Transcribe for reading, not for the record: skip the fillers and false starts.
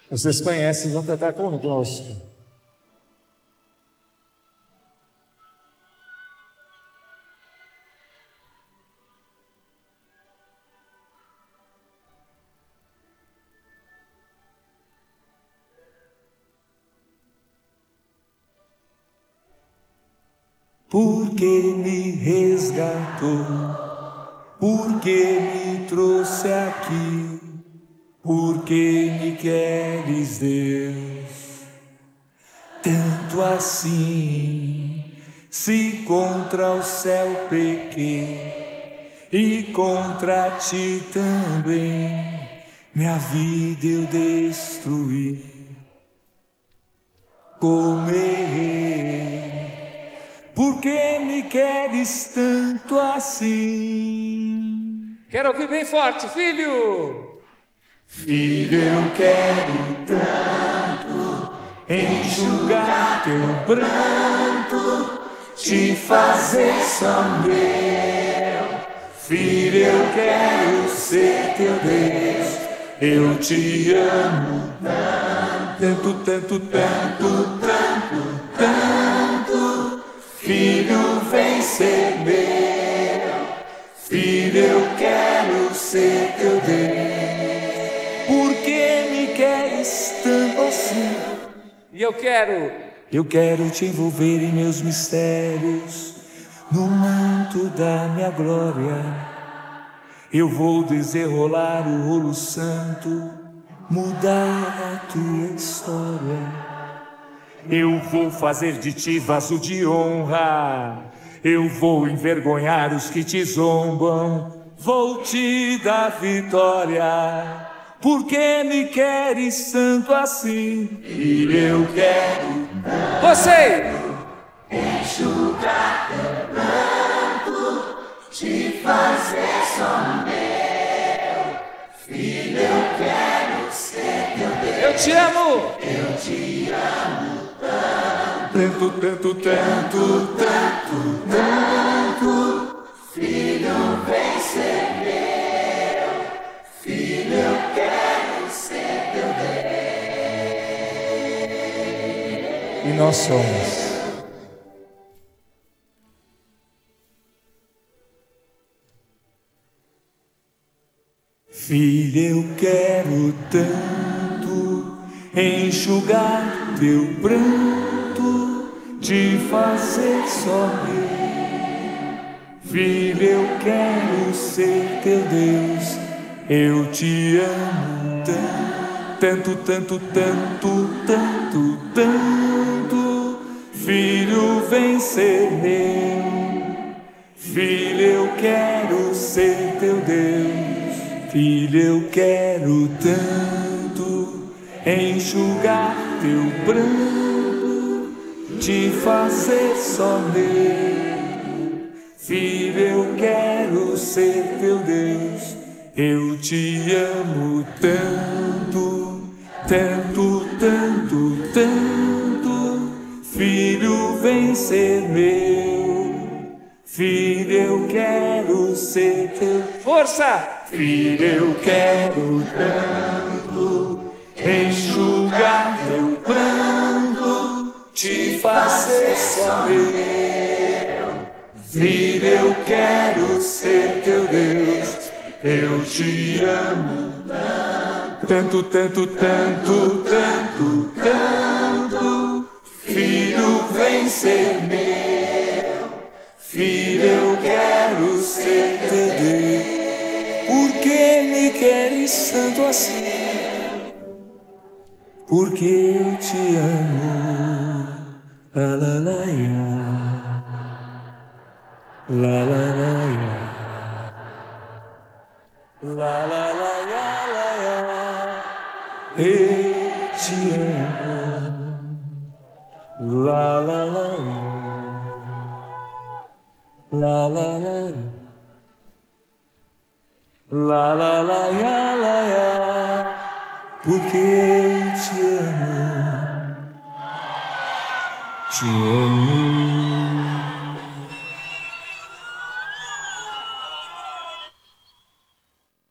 Vocês conhecem, vão cantar conosco. Porque me resgatou, porque me trouxe aqui, porque me queres, Deus, tanto assim. Se contra o céu pequei e contra ti também, minha vida eu destruí, como errei. Por que me queres tanto assim? Quero ouvir bem forte, filho! Filho, eu quero tanto enxugar teu pranto, te fazer só meu. Filho, eu quero ser teu Deus, eu te amo tanto, tanto, tanto, tanto, tanto. Filho, vem ser meu. Filho, eu quero ser teu Deus. Por que me queres tanto assim? E eu quero te envolver em meus mistérios, no manto da minha glória. Eu vou desenrolar o rolo santo, mudar a tua história. Eu vou fazer de ti vaso de honra, eu vou envergonhar os que te zombam, vou te dar vitória. Por que me queres tanto assim? E eu quero você! enxugar teu pranto, te fazer só meu. Filho, eu quero ser teu Deus. Eu te amo! Eu te amo tanto, tanto, tanto, tanto, tanto. Filho, vem ser meu. Filho, eu quero ser teu Deus. E nós somos. Filho, eu quero tanto enxugar teu pranto, te fazer sorrir. Filho, eu quero ser teu Deus, eu te amo tanto, tanto, tanto, tanto, tanto. Filho, vem ser meu. Filho, eu quero ser teu Deus. Filho, eu quero tanto enxugar teu pranto, te fazer só meu. Filho, eu quero ser teu Deus, eu te amo tanto, tanto, tanto, tanto. Filho, vem ser meu. Filho, eu quero ser teu. Força! Filho, eu quero tanto enxugar teu pranto, te fazer só meu. Filho, eu quero ser teu Deus, eu te amo tanto, tanto, tanto, tanto, tanto. Filho, vem ser meu. Filho, eu quero ser teu Deus. Por que me queres tanto assim? Porque eu te amo. La la la ya. La la la ya. La la la ya, la ya. Eu te amo. La la la ya. La la la ya. La la la ya, la ya, porque eu te amo, te amo.